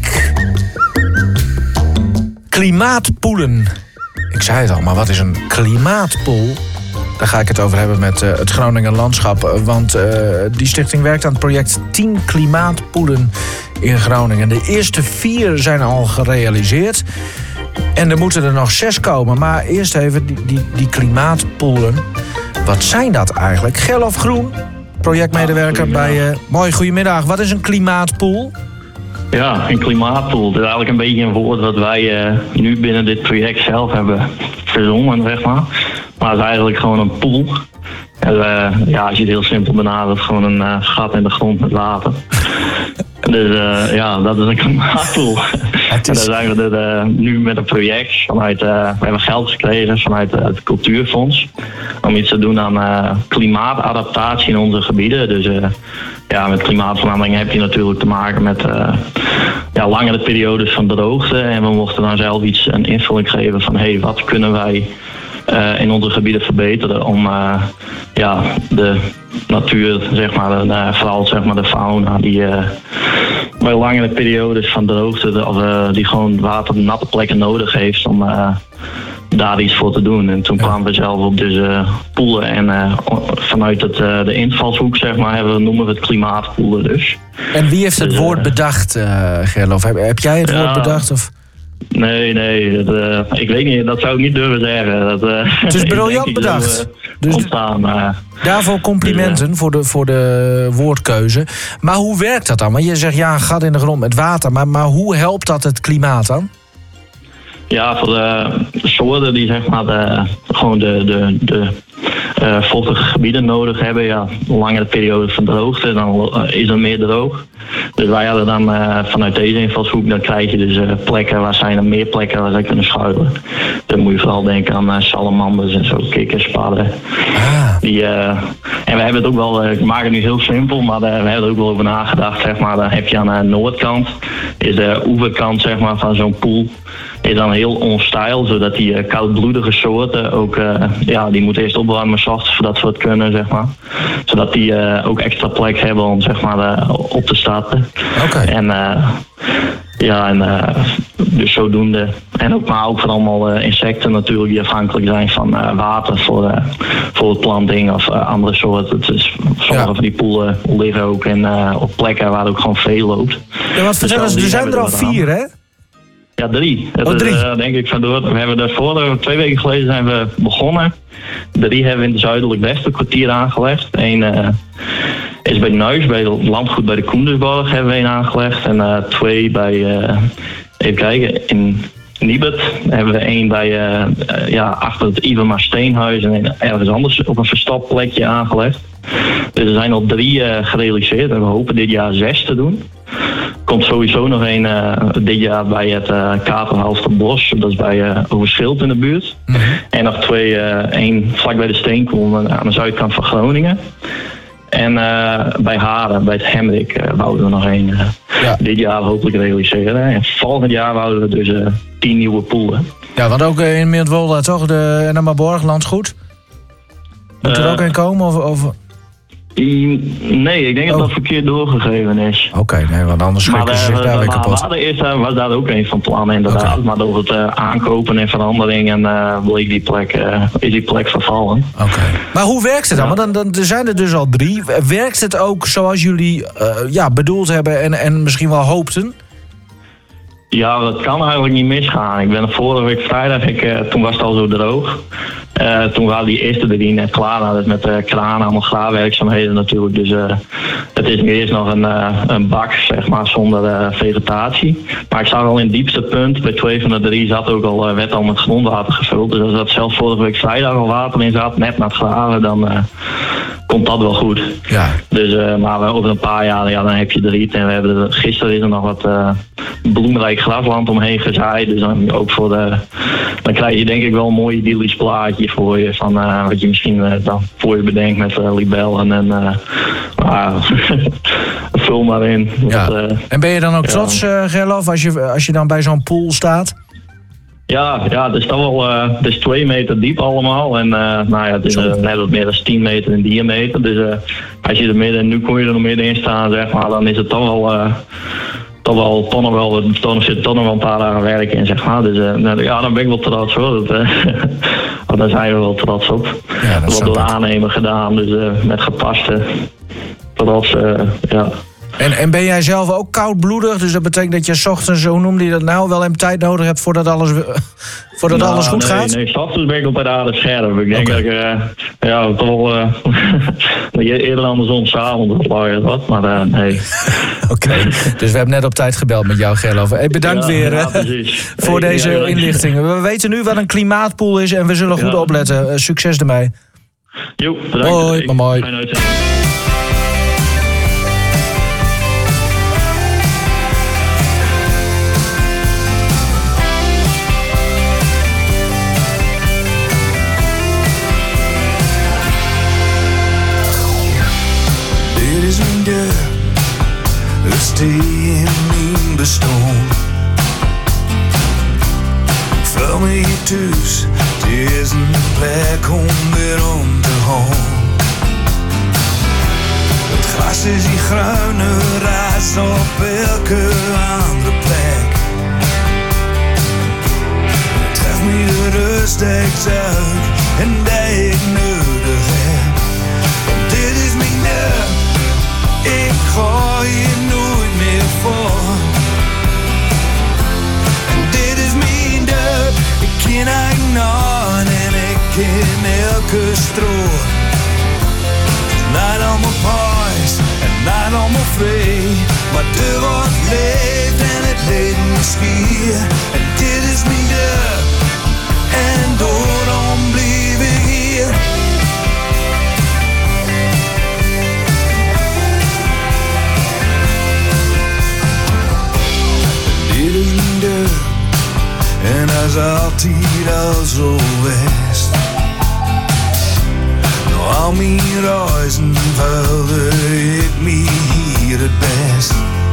Klimaatpoelen. Ik zei het al, maar wat is een klimaatpoel? Daar ga ik het over hebben met uh, het Groninger Landschap. Want uh, die stichting werkt aan het project tien klimaatpoelen in Groningen. De eerste vier zijn al gerealiseerd. En er moeten er nog zes komen. Maar eerst even die, die, die klimaatpoelen. Wat zijn dat eigenlijk? Gerlof Groen, projectmedewerker bij... Uh, mooi, goedemiddag. Wat is een klimaatpoel? Ja, een klimaatpoel. Dat is eigenlijk een beetje een woord wat wij uh, nu binnen dit project zelf hebben verzonnen, zeg maar. Maar het is eigenlijk gewoon een poel. En, uh, ja, als je het heel simpel benadert, gewoon een uh, gat in de grond met water. Dus uh, ja, dat is een klimaatpoel. En daar zijn we er, uh, nu met een project vanuit, uh, we hebben geld gekregen vanuit uh, het Cultuurfonds om iets te doen aan uh, klimaatadaptatie in onze gebieden. Dus uh, ja, met klimaatverandering heb je natuurlijk te maken met uh, ja, langere periodes van droogte. En we mochten dan zelf iets een invulling geven van hé, hey, wat kunnen wij uh, in onze gebieden verbeteren om uh, ja, de natuur, zeg maar, uh, vooral zeg maar de fauna die uh, bij langere periodes van droogte of uh, die gewoon water natte plekken nodig heeft om uh, daar iets voor te doen. En toen kwamen we zelf op deze poelen en uh, vanuit het, uh, de invalshoek, zeg maar, hebben we, noemen we het klimaatpoelen dus. En wie heeft het dus, woord uh, bedacht, uh, Gerlof? Heb, heb jij het ja, woord bedacht? Of? Nee, nee, dat, uh, ik weet niet, dat zou ik niet durven zeggen. Dat, uh, het is briljant bedacht. Zo, uh, dus ontstaan, uh, daarvoor complimenten dus, uh, voor, de, voor de woordkeuze. Maar hoe werkt dat dan? Want je zegt ja, een gat in de grond met water, maar, maar hoe helpt dat het klimaat dan? Ja, voor de soorten die zeg maar de, gewoon de, de, de uh, vochtige gebieden nodig hebben, ja, een langere periode van droogte, dan uh, is er meer droog. Dus wij hadden dan uh, vanuit deze invalshoek, dan krijg je dus uh, plekken waar zijn er meer plekken waar zij kunnen schuilen. Dan moet je vooral denken aan uh, salamanders en zo, kikkers, padden. Ah. Die, uh, en we hebben het ook wel, uh, ik maak het nu heel simpel, maar uh, we hebben er ook wel over nagedacht, zeg maar. Dan heb je aan de noordkant, is de oeverkant zeg maar, van zo'n poel, is dan heel onstijl, zodat die uh, koudbloedige soorten ook, uh, ja, die moeten eerst opwarmen, 's ochtends voordat ze het kunnen, zeg maar. Zodat die uh, ook extra plek hebben om, zeg maar, uh, op te starten. Oké. En uh, ja, en uh, dus zodoende. En ook, maar ook voor allemaal uh, insecten natuurlijk die afhankelijk zijn van uh, water voor, uh, voor het planting of uh, andere soorten. Dus sommige ja. van die poelen liggen ook in, uh, op plekken waar ook gewoon veel loopt. Ja, wat vertellen dus, ze, er zijn er al vier, hè? Ja, drie. Oh, drie. Dat, uh, denk ik van door. We hebben daarvoor, twee weken geleden zijn we begonnen. Drie hebben we in het zuidelijk Westerkwartier aangelegd. Eén uh, is bij Nuis, bij het landgoed bij de Koendersborg hebben we een aangelegd. En uh, twee bij, uh, even kijken, in Nibud hebben we één bij, uh, uh, ja, achter het Iverma Steenhuis en ergens anders op een verstopt plekje aangelegd. Dus er zijn al drie uh, gerealiseerd en we hopen dit jaar zes te doen. Er komt sowieso nog een uh, dit jaar bij het uh, Katerhalsterbos, dat is bij uh, Overschild in de buurt. Mm-hmm. En nog twee, uh, één vlak bij de Steenkool aan de zuidkant van Groningen. En uh, bij Haren, bij het Hemrik, uh, wouden we nog één uh, ja. dit jaar hopelijk realiseren. En volgend jaar wouden we dus uh, tien nieuwe poelen. Ja, want ook uh, in Midwolda toch, de Enemaborg, landgoed? Moet er uh, ook een komen? Of, of... Nee, ik denk oh. dat dat verkeerd doorgegeven is. Oké, okay, nee, want anders schrikken ze zich daar weer kapot. Maar eerst was daar ook een van plannen inderdaad. Okay. Maar door het uh, aankopen en verandering en uh, bleek die plek, uh, is die plek vervallen. Oké. Okay. Maar hoe werkt het dan? Ja. Want dan, dan zijn er dus al drie. Werkt het ook zoals jullie uh, ja, bedoeld hebben en, en misschien wel hoopten? Ja, dat kan eigenlijk niet misgaan. Ik ben vorige week vrijdag, ik, uh, toen was het al zo droog. Uh, toen waren die eerste drie net klaar. Nou, dat met de uh, kraan, allemaal graafwerkzaamheden natuurlijk. Dus uh, het is nu eerst nog een, uh, een bak, zeg maar, zonder uh, vegetatie. Maar ik zag al in het diepste punt, bij twee van de drie zat ook al, uh, werd al met grondwater gevuld. Dus als dat zelfs vorige week vrijdag al water in zat, net na het graven, dan uh, komt dat wel goed. Ja. Dus, uh, maar over een paar jaar, ja, dan heb je de riet. En we hebben er, gisteren is er nog wat uh, bloemrijk grasland omheen gezaaid. Dus dan ook voor de, dan krijg je denk ik wel een mooi idyllisch plaatje voor je van uh, wat je misschien uh, dan voor je bedenkt met uh, libellen en uh, uh, vul maar in. Ja. Want, uh, en ben je dan ook ja. trots, uh, Gerlof, als je, als je dan bij zo'n pool staat? Ja, ja, het is toch wel, uh, het is twee meter diep allemaal en uh, nou ja, het is uh, net wat meer dan tien meter in diameter. Dus uh, als je er midden, nu kon je er nog midden in staan, zeg maar, dan is het toch wel uh, toch wel, toch nog wel, toch zit toch nog wel een paar dagen werk in, zeg maar. Dus uh, nou, ja, dan ben ik wel trots hoor. Dat, uh, want daar zijn we wel trots op. Ja, dat wordt door de aannemer gedaan, dus uh, met gepaste trots, uh, ja. En, en ben jij zelf ook koudbloedig? Dus dat betekent dat je 's ochtends, hoe noemde je dat nou, wel even tijd nodig hebt voordat alles, voordat nou, alles goed nee, gaat? Nee, 's ochtends ben ik altijd aardig scherp. Ik denk okay. dat ik, uh, ja, toch wel uh, eerder andersom 's avonds wat, maar uh, nee. Oké, okay. Dus we hebben net op tijd gebeld met jou, Gerlof. Hey, bedankt ja, weer ja, voor hey, deze ja, ja, inlichtingen. We weten nu wat een klimaatpool is en we zullen goed ja. opletten. Uh, succes ermee. Jo, bedankt. Hoi, maar mooi. minder, het steg in bestond. Vul me hier thuis, het is een plek om weer om te gaan. Het gras is hier groener als op elke andere plek. Tref me de rust echt uit en die ik nodig heb. Want dit is mijn deur, ik ga hier nooit meer voor. En dit is mijn deur, ik ken eigenlijk aan en ik ken elke stroom. Niet allemaal prijs en niet allemaal vrij, maar er wordt leeft en het leven is hier. En dit is mijn deur, en daarom blijf ik hier. Dit is mijn deur, en dat is altijd al zo geweest. Al mijn reizen vulde ik me hier het best.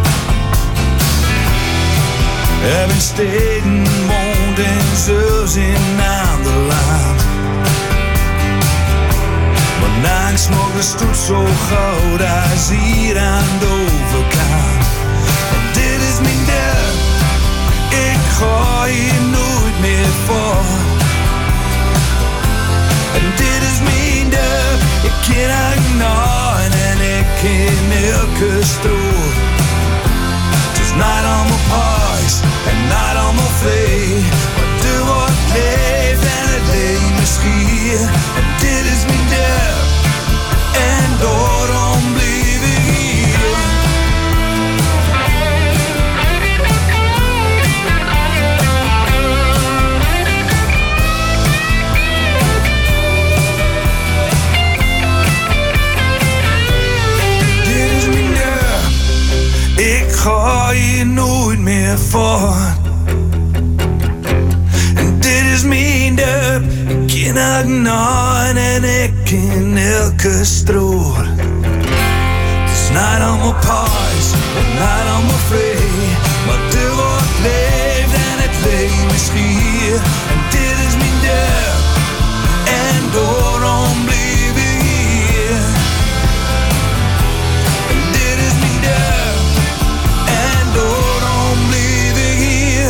Heb in steden woont en zelfs in ander land. Maar nachts nog is het zo goud als hier aan de overkant. Want dit is mijn deur, ik ga hier nooit meer voor. En dit is mijn deur, ik ken eigenlijk nooit en ik ken elke stroom. Het is niet allemaal prijs en niet allemaal vrij, maar er wordt leeft en het leven is hier. En dit is mijn deur, en daarom blijf ik hier. Ik ga hier nooit meer voort. En dit is mijn deur, ik ken elke nacht en ik ken elke stroom. Het is niet allemaal prijs en niet allemaal vrij, maar er wordt leeft en het leven is hier. En dit is mijn deur, en daarom blijf ik hier. En dit is mijn deur. Daarom blijf ik hier.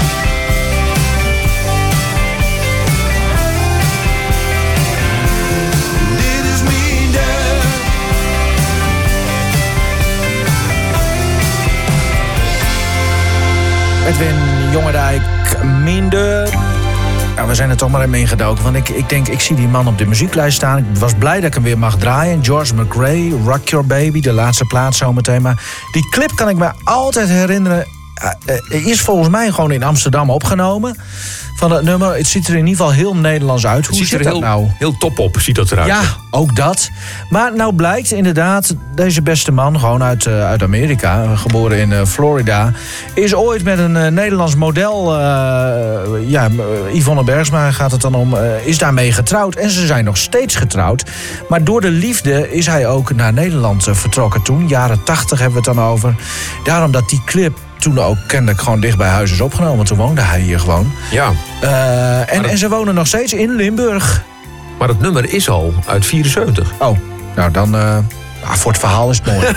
Dit is mijn deur. Edwin Jongendijk, minder. Ja, we zijn er toch maar in ingedoken. Want ik, ik denk, ik zie die man op de muzieklijst staan. Ik was blij dat ik hem weer mag draaien. George McRae, Rock Your Baby, de laatste plaat zometeen. Maar die clip kan ik me altijd herinneren. Uh, is volgens mij gewoon in Amsterdam opgenomen. Van het nummer. Het ziet er in ieder geval heel Nederlands uit. Hoe ziet zit er dat heel, nou? Heel top op ziet dat eruit. Ja, ook dat. Maar nou blijkt inderdaad, deze beste man, gewoon uit, uh, uit Amerika, geboren in uh, Florida, is ooit met een uh, Nederlands model, uh, ja, Yvonne Bergsma gaat het dan om, uh, is daarmee getrouwd. En ze zijn nog steeds getrouwd. Maar door de liefde is hij ook naar Nederland uh, vertrokken toen. Jaren tachtig hebben we het dan over. Daarom dat die clip toen ook kennelijk gewoon dicht bij huis is opgenomen. Want toen woonde hij hier gewoon. Ja. Uh, en, dat... en ze wonen nog steeds in Limburg. Maar het nummer is al uit vierenzeventig. Oh, nou dan... Uh, ah, voor het verhaal is het mooi.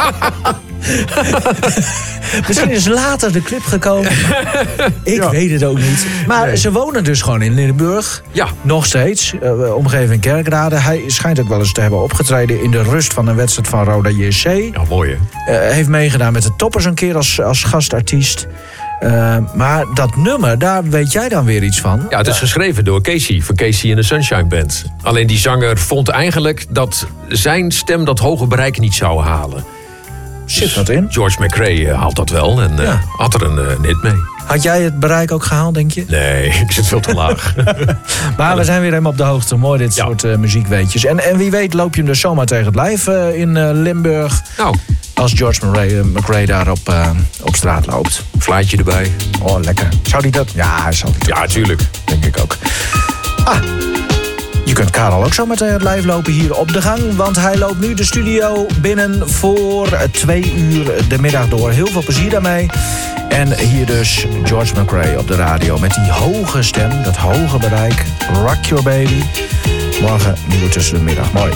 Misschien is later de clip gekomen. Ik ja. weet het ook niet. Maar nee. Ze wonen dus gewoon in Limburg. Ja. Nog steeds. Uh, omgeving Kerkrade. Hij schijnt ook wel eens te hebben opgetreden in de rust van een wedstrijd van Roda J C. Ja, mooi hè. Uh, heeft meegedaan met de Toppers een keer als, als gastartiest. Uh, maar dat nummer, daar weet jij dan weer iets van? Ja, het is geschreven door Casey, van Casey en de Sunshine Band. Alleen die zanger vond eigenlijk dat zijn stem dat hoge bereik niet zou halen. Zit dus dat in? George McRae uh, haalt dat wel en uh, ja. had er een uh, hit mee. Had jij het bereik ook gehaald, denk je? Nee, ik zit veel te laag. Maar we zijn weer helemaal op de hoogte. Mooi dit ja. soort uh, muziekweetjes. En, en wie weet loop je hem dus zomaar tegen het lijf uh, in uh, Limburg. Nou. Als George McRae, uh, McRae daar op, uh, op straat loopt. Flaatje erbij. Oh, lekker. Zou die dat? Ja, zou die dat. Ja, tuurlijk. Denk ik ook. Ah. Je kunt Karel ook zo meteen live lopen hier op de gang. Want hij loopt nu de studio binnen voor twee uur de middag door. Heel veel plezier daarmee. En hier dus George McRae op de radio. Met die hoge stem, dat hoge bereik. Rock Your Baby. Morgen nieuwe tussen de middag. Mooi.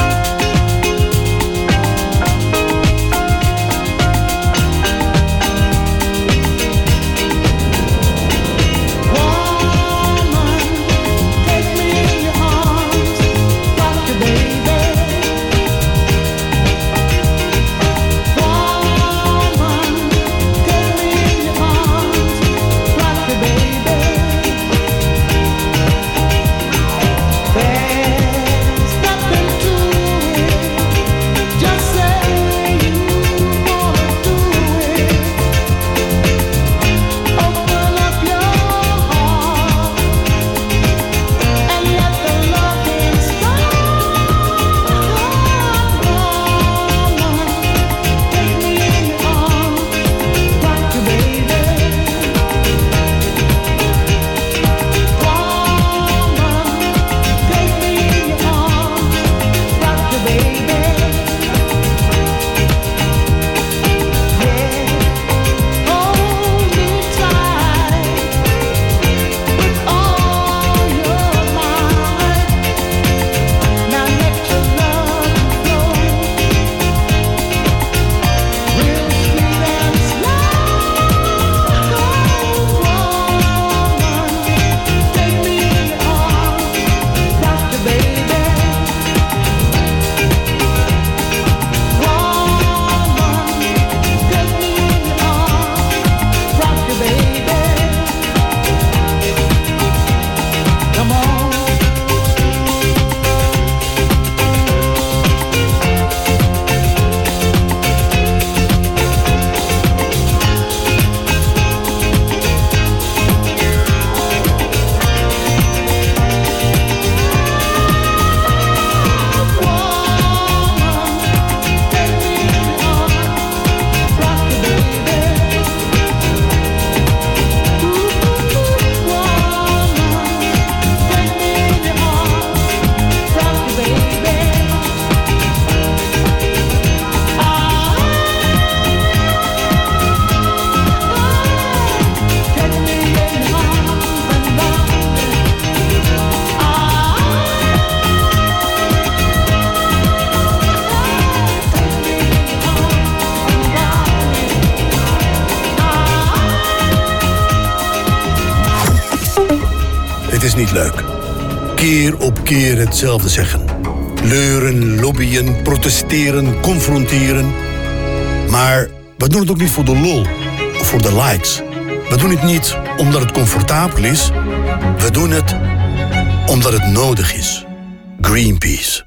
Het is niet leuk. Keer op keer hetzelfde zeggen. Leuren, lobbyen, protesteren, confronteren. Maar we doen het ook niet voor de lol of voor de likes. We doen het niet omdat het comfortabel is. We doen het omdat het nodig is. Greenpeace.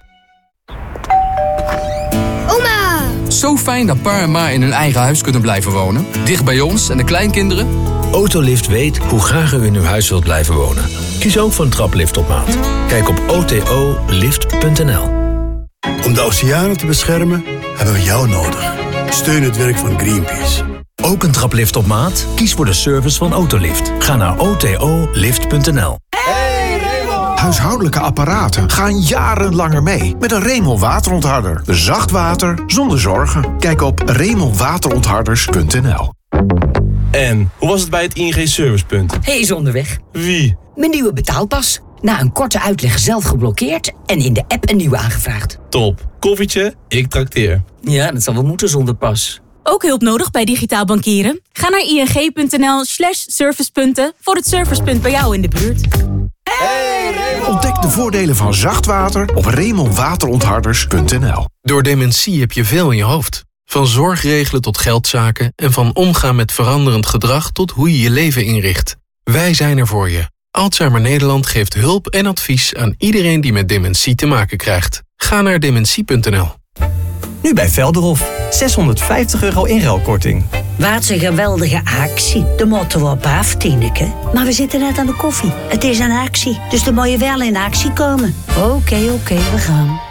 Oma! Zo fijn dat pa en ma in hun eigen huis kunnen blijven wonen. Dicht bij ons en de kleinkinderen. Autolift weet hoe graag u in uw huis wilt blijven wonen. Kies ook voor een traplift op maat. Kijk op o t o lift punt n l. Om de oceanen te beschermen hebben we jou nodig. Steun het werk van Greenpeace. Ook een traplift op maat? Kies voor de service van Autolift. Ga naar o t o lift punt n l. Huishoudelijke apparaten gaan jarenlanger mee met een Remel waterontharder. Zacht water zonder zorgen. Kijk op remel waterontharders punt n l. En hoe was het bij het I N G Servicepunt? Hij is onderweg. Wie? Mijn nieuwe betaalpas. Na een korte uitleg zelf geblokkeerd en in de app een nieuwe aangevraagd. Top. Koffietje, ik trakteer. Ja, dat zal wel moeten zonder pas. Ook hulp nodig bij digitaal bankieren? Ga naar ing punt n l slash servicepunten voor het servicepunt bij jou in de buurt. Ontdek de voordelen van zacht water op remel waterontharders punt n l. Door dementie heb je veel in je hoofd. Van zorg regelen tot geldzaken en van omgaan met veranderend gedrag tot hoe je je leven inricht. Wij zijn er voor je. Alzheimer Nederland geeft hulp en advies aan iedereen die met dementie te maken krijgt. Ga naar dementie punt n l. Nu bij Velderhof. zeshonderdvijftig euro inruilkorting. Wat een geweldige actie. De moeten we op af, Tineke. Maar we zitten net aan de koffie. Het is een actie, dus dan moet je wel in actie komen. Oké, okay, oké, okay, we gaan.